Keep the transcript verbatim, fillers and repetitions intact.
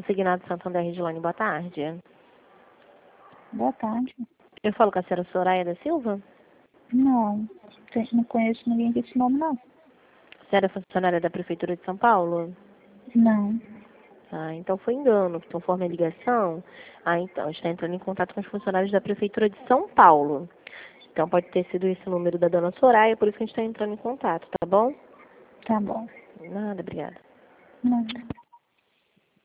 Consignado Santander Redline, boa tarde. Boa tarde. Eu falo com a senhora Soraya da Silva? Não, tem- não conheço ninguém com esse nome, não. A senhora é funcionária da Prefeitura de São Paulo? Não. Ah, então foi engano, conforme a ligação. Ah, então, está entrando em contato com os funcionários da Prefeitura de São Paulo. Então pode ter sido esse número da dona Soraya, por isso que a gente está entrando em contato, tá bom? Tá bom. Nada, obrigada. Não.